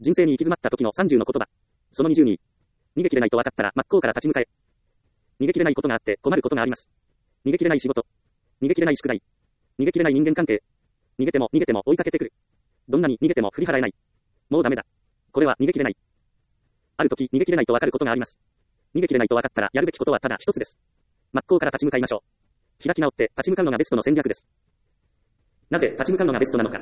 人生に行き詰まった時の30の言葉。その20に。逃げ切れないと分かったら真っ向から立ち向かえ。逃げ切れないことがあって困ることがあります。逃げ切れない仕事。逃げ切れない宿題。逃げ切れない人間関係。逃げても追いかけてくる。どんなに逃げても振り払えない。もうダメだ。これは逃げ切れない。ある時逃げ切れないと分かることがあります。逃げ切れないと分かったらやるべきことはただ一つです。真っ向から立ち向かいましょう。開き直って立ち向かうのがベストの戦略です。なぜ立ち向かうのがベストなのか。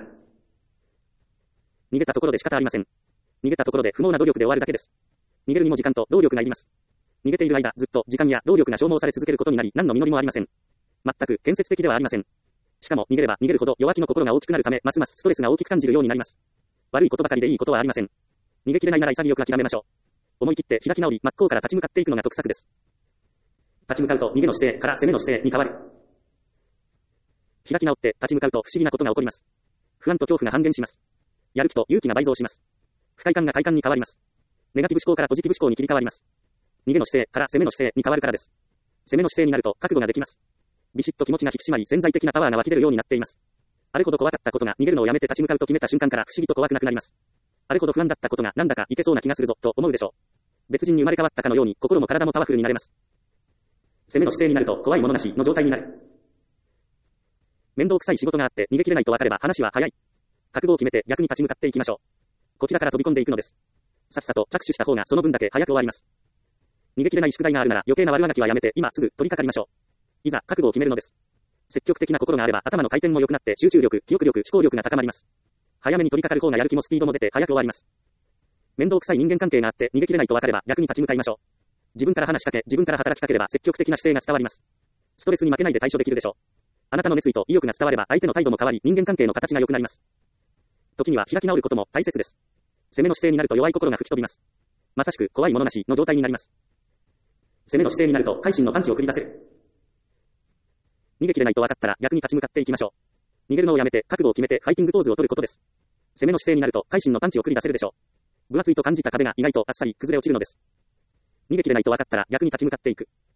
逃げたところで仕方ありません。逃げたところで不毛な努力で終わるだけです。逃げるにも時間と労力がいります。逃げている間、ずっと時間や労力が消耗され続けることになり、何の実りもありません。全く建設的ではありません。しかも逃げれば逃げるほど弱気の心が大きくなるため、ますますストレスが大きく感じるようになります。悪いことばかりでいいことはありません。逃げ切れないなら潔く諦めましょう。思い切って開き直り、真っ向から立ち向かっていくのが得策です。立ち向かうと逃げの姿勢から攻めの姿勢に変わる。開き直って立ち向かうと不思議なことが起こります。不安と恐怖が半減します。やる気と勇気が倍増します。不快感が快感に変わります。ネガティブ思考からポジティブ思考に切り替わります。逃げの姿勢から攻めの姿勢に変わるからです。攻めの姿勢になると覚悟ができます。ビシッと気持ちが引き締まり潜在的なパワーが湧き出るようになっています。あれほど怖かったことが逃げるのをやめて立ち向かうと決めた瞬間から不思議と怖くなくなります。あれほど不安だったことがなんだかいけそうな気がするぞと思うでしょう。別人に生まれ変わったかのように心も体もパワフルになれます。攻めの姿勢になると怖いものなしの状態になる。面倒くさい仕事があって逃げ切れないと分かれば話は早い。覚悟を決めて逆に立ち向かっていきましょう。こちらから飛び込んでいくのです。さっさと着手した方がその分だけ早く終わります。逃げ切れない宿題があるなら余計な悪あがきはやめて今すぐ取り掛かりましょう。いざ覚悟を決めるのです。積極的な心があれば頭の回転も良くなって集中力、記憶力、思考力が高まります。早めに取り掛かる方がやる気もスピードも出て早く終わります。面倒くさい人間関係があって逃げ切れないと分かれば逆に立ち向かいましょう。自分から話しかけ、自分から働きかければ積極的な姿勢が伝わります。ストレスに負けないで対処できるでしょう。あなたの熱意と意欲が伝われば相手の態度も変わり人間関係の形が良くなります。時には開き直ることも大切です。攻めの姿勢になると弱い心が吹き飛びます。まさしく怖いものなしの状態になります。攻めの姿勢になると改心のパンチを繰り出せる。逃げ切れないと分かったら逆に立ち向かっていきましょう。逃げるのをやめて覚悟を決めてファイティングポーズを取ることです。攻めの姿勢になると改心のパンチを繰り出せるでしょう。分厚いと感じた壁が意外とあっさり崩れ落ちるのです。逃げ切れないと分かったら逆に立ち向かっていく。